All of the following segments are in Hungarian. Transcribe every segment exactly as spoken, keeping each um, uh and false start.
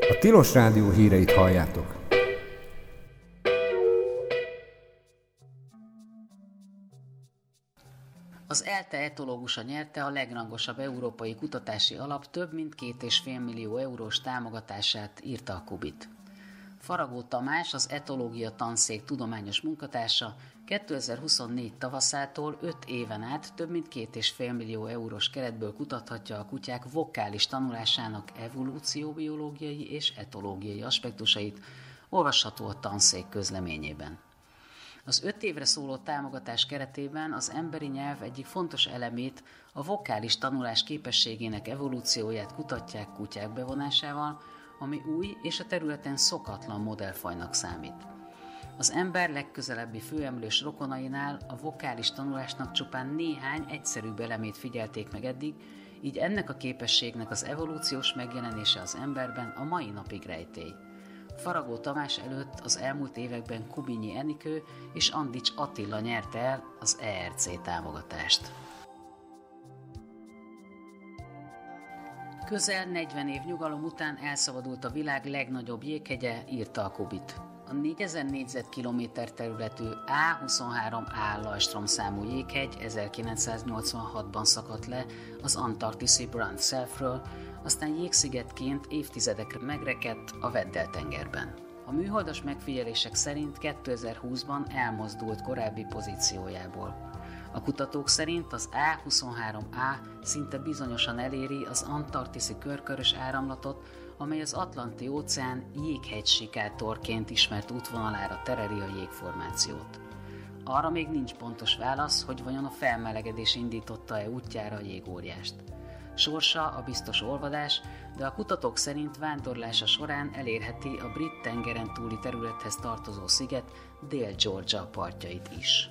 A Tilos Rádió híreit halljátok. Az ELTE etológusa nyerte a legrangosabb európai kutatási alap több mint két és fél millió eurós támogatását, írta a Kubit. Faragó Tamás, az etológia tanszék tudományos munkatársa kétezer-huszonnégy tavaszától öt éven át több mint két és fél millió eurós keretből kutathatja a kutyák vokális tanulásának evolúcióbiológiai és etológiai aspektusait, olvasható a tanszék közleményében. Az öt évre szóló támogatás keretében az emberi nyelv egyik fontos elemét, a vokális tanulás képességének evolúcióját kutatják kutyák bevonásával, ami új és a területen szokatlan modellfajnak számít. Az ember legközelebbi főemlős rokonainál a vokális tanulásnak csupán néhány egyszerűbb elemét figyelték meg eddig, így ennek a képességnek az evolúciós megjelenése az emberben a mai napig rejtély. Faragó Tamás előtt az elmúlt években Kubinyi Enikő és Andics Attila nyerte el az E R C támogatást. Közel negyven év nyugalom után elszabadult a világ legnagyobb jéghegye, írta a Kubit. A négyezer négyzetkilométer területű á huszonhárom á Lajstrom számú jéghegy ezerkilencszáznyolcvanhatban szakadt le az antarktiszi Brant Selfről, aztán jégszigetként évtizedekre megrekedt a Weddell-tengerben. A műholdas megfigyelések szerint kétezer-húszban elmozdult korábbi pozíciójából. A kutatók szerint az á huszonhárom á szinte bizonyosan eléri az antarktiszi körkörös áramlatot, amely az Atlanti-óceán jéghegysikátorként ismert útvonalára tereli a jégformációt. Arra még nincs pontos válasz, hogy vajon a felmelegedés indította-e útjára a jégóriást. Sorsa a biztos olvadás, de a kutatók szerint vándorlása során elérheti a brit tengeren túli területhez tartozó sziget Dél-Georgia partjait is.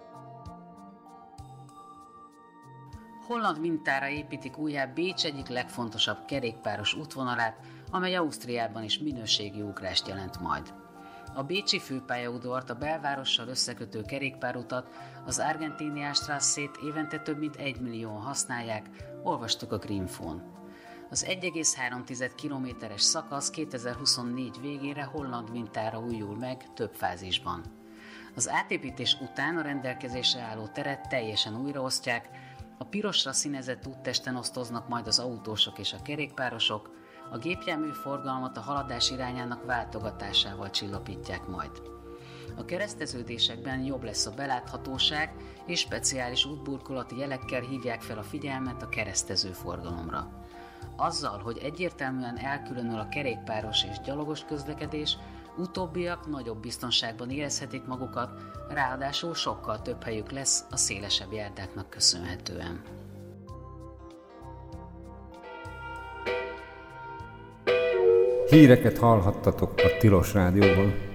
Holland mintára építik újjá Bécs egyik legfontosabb kerékpáros útvonalát, amely Ausztriában is minőségi ugrást jelent majd. A bécsi főpályaudvart, a belvárossal összekötő kerékpárutat, az Argentiniastrasszét évente több mint egy millióan használják, olvastuk a Greenfón. Az egy egész három kilométeres szakasz kétezer-huszonnégy végére holland mintára újul meg több fázisban. Az átépítés után a rendelkezésre álló teret teljesen újraosztják, a pirosra színezett úttesten osztoznak majd az autósok és a kerékpárosok, a gépjármű forgalmat a haladás irányának váltogatásával csillapítják majd. A kereszteződésekben jobb lesz a beláthatóság, és speciális útburkolati jelekkel hívják fel a figyelmet a keresztező forgalomra. Azzal, hogy egyértelműen elkülönül a kerékpáros és gyalogos közlekedés, utóbbiak nagyobb biztonságban érezhetik magukat, ráadásul sokkal több helyük lesz a szélesebb járdáknak köszönhetően. Híreket hallhattatok a Tilos Rádióban.